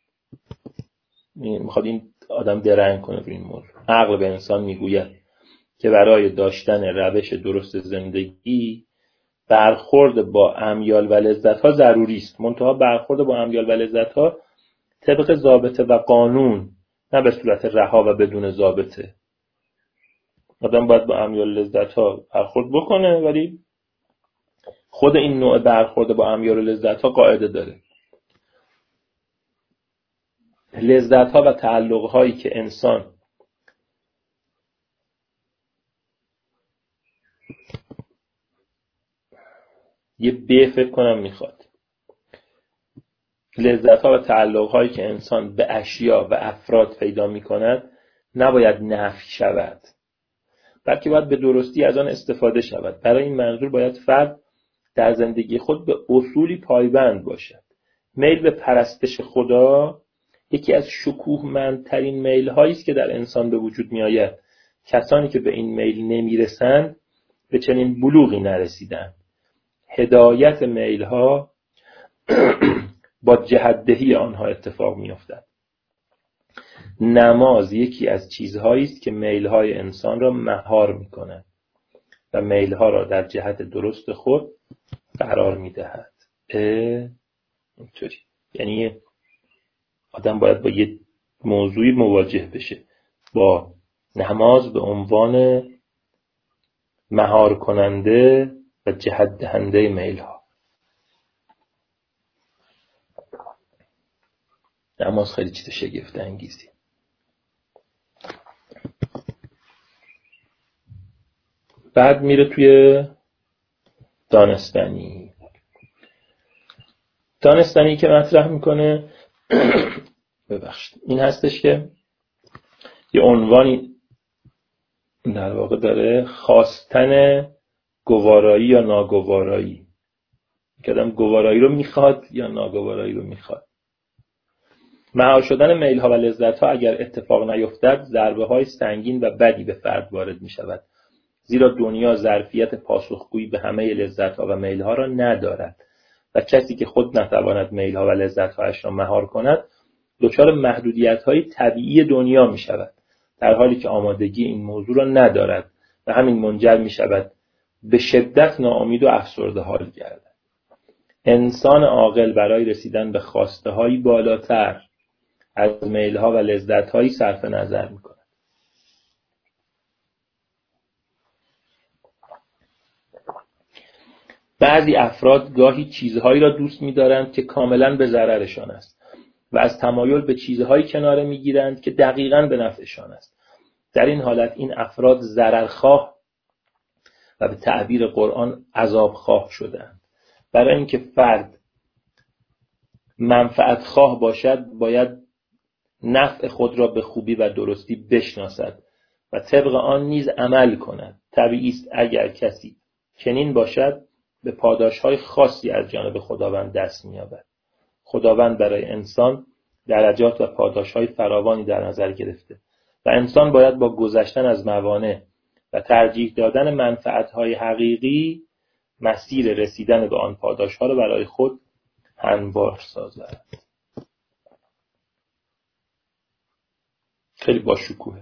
میخواد این آدم درنگ کنه روی این موضوع. عقل به انسان میگوید که برای داشتن روش درست زندگی برخورد با امیال و لذت‌ها ضروری است. منتها برخورد با امیال و لذت‌ها طبق ضابطه و قانون، نه به صورت رها و بدون ضابطه. آدم باید با امیال و لذت‌ها برخورد بکنه، ولی خود این نوع برخورد با امیال و لذت‌ها قاعده داره. لذت‌ها و تعلق‌هایی که انسان یه به فکر کنم میخواد لذت‌ها و تعلق‌هایی که انسان به اشیا و افراد پیدا می‌کند نباید نفی شود، بلکه باید به درستی از آن استفاده شود. برای این منظور باید فرد در زندگی خود به اصولی پایبند باشد. میل به پرستش خدا یکی از شکوهمندترین میل‌هایی است که در انسان به وجود می‌آید. کسانی که به این میل نمی‌رسند به چنین بلوغی نرسیدند. هدایت میل‌ها با جهت‌دهی آنها اتفاق می‌افتد. نماز یکی از چیزهایی است که میل‌های انسان را مهار می‌کند و میل‌ها را در جهت درست خود قرار می‌دهد. اینطوری یعنی آدم باید با یه موضوعی مواجه بشه، با نماز به عنوان مهار کننده و جهت دهنده میل‌ها. نماز خیلی چیز شگفت انگیزی. بعد میره توی دانستنی. دانستنی که مطرح میکنه ببخشید این هستش که یه عنوانی در واقع داره، خواستن گوارایی یا ناگوارایی، که آدم گوارایی رو میخواد یا ناگوارایی رو میخواد. مهار شدن میل ها و لذت ها اگر اتفاق نیفتد ضربه های سنگین و بدی به فرد وارد می شود، زیرا دنیا ظرفیت پاسخگویی به همه لذت ها و میل ها را ندارد و کسی که خود نتواند میل ها و لذت هایش را مهار کند دچار محدودیت های طبیعی دنیا می شود، در حالی که آمادگی این موضوع را ندارد و همین منجر می شود به شدت ناامید و افسرده حال گردد. انسان عاقل برای رسیدن به خواسته هایی بالاتر از میل ها و لذت هایی صرف نظر می کند. بعضی افراد گاهی چیزهایی را دوست می دارند که کاملا به ضررشان است و از تمایل به چیزهایی کناره می گیرند که دقیقاً به نفعشان است. در این حالت این افراد ضررخواه و به تعبیر قرآن عذابخواه شدند. برای اینکه فرد منفعت خواه باشد باید نفع خود را به خوبی و درستی بشناسد و طبق آن نیز عمل کند. طبیعی است اگر کسی چنین باشد به پاداش‌های خاصی از جانب خداوند دست می‌یابد. خداوند برای انسان درجات و پاداش‌های فراوانی در نظر گرفته و انسان باید با گذشتن از موانع و ترجیح دادن منفعت‌های حقیقی مسیر رسیدن به آن پاداش‌ها را برای خود هموار سازد. خیلی با شکوه.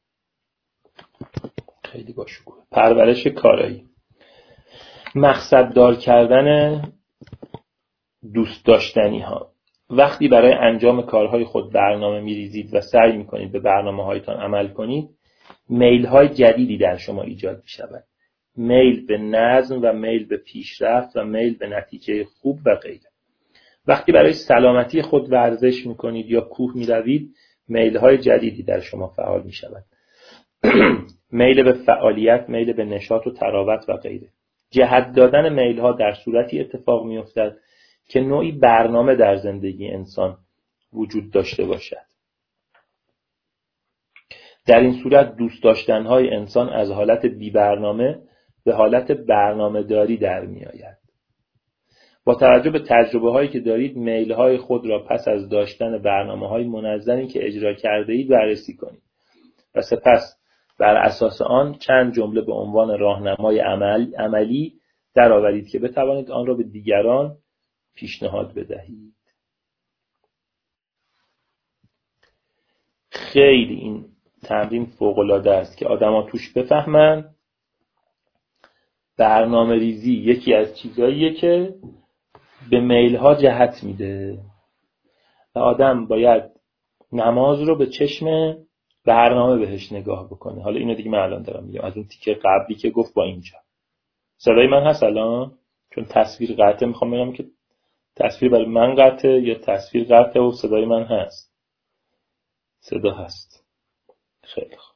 خیلی با شکوه. پرورش کارایی. مقصد دار کردن دوست داشتنی ها. وقتی برای انجام کارهای خود برنامه میریزید و سعی میکنید به برنامه هایتان عمل کنید، میل های جدیدی در شما ایجاد میشود. میل به نظم و میل به پیشرفت و میل به نتیجه خوب و غیره. وقتی برای سلامتی خود ورزش میکنید یا کوه میروید، میل های جدیدی در شما فعال میشود. میل به فعالیت، میل به نشاط و تراوت و غیره. جهت دادن میل ها در صورتی اتفاق می افتد که نوعی برنامه در زندگی انسان وجود داشته باشد. در این صورت دوست داشتن های انسان از حالت بی برنامه به حالت برنامه داری در می آید. با توجه به تجربه هایی که دارید میل های خود را پس از داشتن برنامه های منظمی که اجرا کرده اید بررسی کنید و سپس بر اساس آن چند جمله به عنوان راهنمای عمل عملی درآورید که بتوانید آن را به دیگران پیشنهاد بدهید. خیلی این تمرین فوق‌العاده است که آدم‌ها توش بفهمن برنامه ریزی یکی از چیزاییه که به میل‌ها جهت میده و آدم باید نماز رو به چشم برنامه بهش نگاه بکنه. حالا اینو دیگه من الان دارم میگم از اون تیکه قبلی که گفت با اینجا. صدای من هست الان؟ چون تصویر قطعه میخوام بگم که تصویر برای من قطعه یا تصویر قطعه و صدای من هست. صدا هست. خیلی خوب.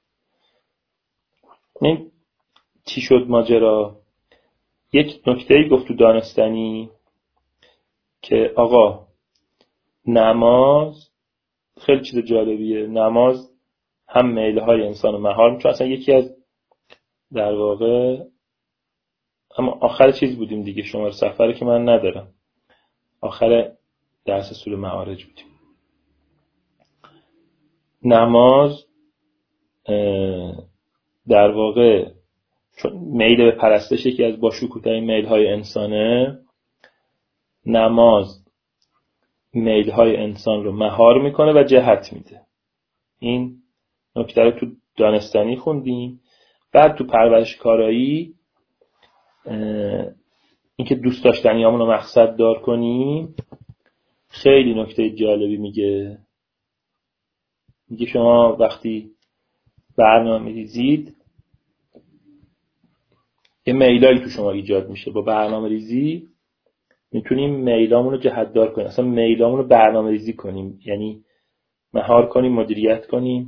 این چی شد ماجرا؟ یک نکته‌ای گفت تو دانستنی که آقا نماز خیلی چیز جالبیه. نماز هم میل‌های انسان رو مهار می‌کنه. اصلا یکی از در واقع اما آخر چیز بودیم دیگه، شماره سفره که من ندارم، آخر درس سوره معارج بودیم. نماز در واقع چون میل به پرستش یکی از باشکوه‌ترین میل‌های انسانه، نماز میل‌های انسان رو مهار میکنه و جهت میده. این نکته رو تو دانستانی خوندیم. بعد تو پرورش کارایی اینکه دوست داشتنیامون رو مقصد دار کنیم خیلی نکته جالبی میگه. میگه شما وقتی برنامه ریزید یه میلایی تو شما ایجاد میشه، با برنامه ریزی میتونیم میلامون رو جهت‌دار کنیم، اصلا میلامون رو برنامه ریزی کنیم، یعنی مهار کنیم، مدیریت کنیم.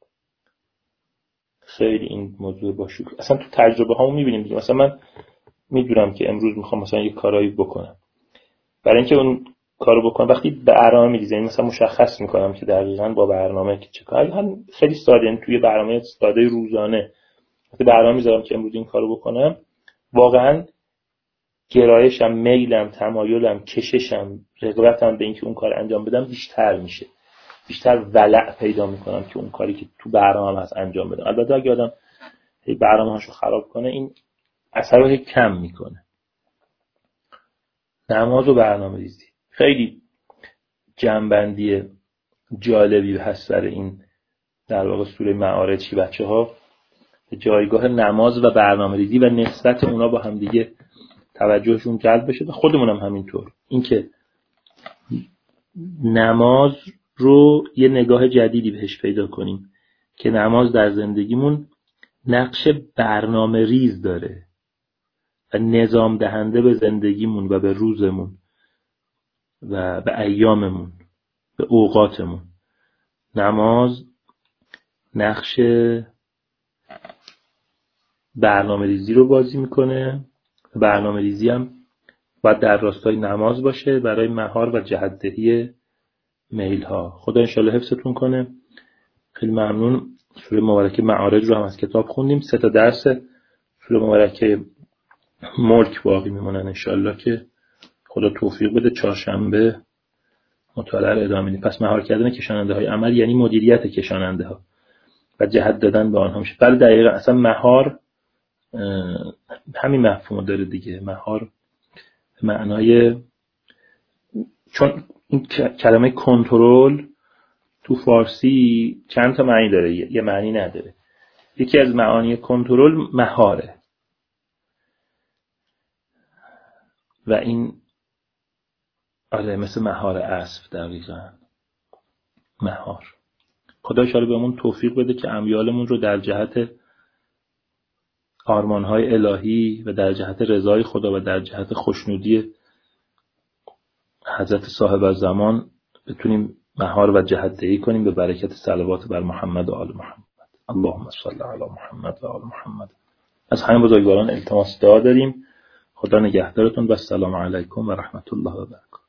خیلی این موضوع با شکر اصلا تو تجربه هامون میبینیم دیگه. مثلا من میدونم که امروز میخوام مثلا یه کارایی بکنم، برای اینکه اون کارو بکنم وقتی برنامه می‌ریزم، مثلا مشخص میکنم که دقیقاً با برنامه که چه کاری، هم خیلی ساده، یعنی توی برنامه ساده روزانه وقتی برنامه میذارم که امروز این کارو بکنم، واقعاً گرایشم، میلم، تمایلم، کششم، رغبتم به اینکه اون کار انجام بدم بیشتر میشه، بیشتر ولع پیدا میکنم که اون کاری که تو برنامه هست انجام بدم. البته اگه آدم برنامه‌هاشو خراب کنه این اثر رو کم میکنه. نماز و برنامه‌ریزی خیلی جنبندی جالبی هست برای این در واقع سوره معارج که بچه‌ها به جایگاه نماز و برنامه‌ریزی و نسبت اونا با هم دیگه توجهشون جلب بشه و خودمون هم همینطور. اینکه نماز رو یه نگاه جدیدی بهش پیدا کنیم که نماز در زندگیمون نقش برنامه ریز داره و نظام دهنده به زندگیمون و به روزمون و به ایاممون، به اوقاتمون. نماز نقش برنامه ریزی رو بازی میکنه. برنامه ریزی هم باید در راستای نماز باشه برای مهار و جهت‌دهی میل ها. خدا انشالله حفظتون کنه. خیلی ممنون. سوره مبارکه معارج رو هم از کتاب خوندیم. سه تا درس سوره مبارکه ملک باقی میمونن انشالله که خدا توفیق بده چهارشنبه مطالعه رو ادامه بدیم. پس مهار کردن کشاننده های عمل یعنی مدیریت کشاننده ها و جهت دادن به آنها میشه. بله دقیقاً اصلا مهار همین مفهوم داره دیگه. مهار معنای، چون این کلمه کنترل تو فارسی چند تا معنی داره، یه معنی نداره. یکی از معانی کنترل مهاره و این آره مثل مهار اسب دقیقاً مهار. خدا انشاءالله بهمون توفیق بده که امیالمون رو در جهت آرمان‌های الهی و در جهت رضای خدا و در جهت خوشنودی حضرت صاحب زمان بتونیم مهار و جهت‌دهی کنیم به برکت صلوات بر محمد و آل محمد. اللهم صل علی محمد و آل محمد. از همین بزرگواران التماس دعا داریم. خدا نگهدارتون و السلام علیکم و رحمت الله و برکاته.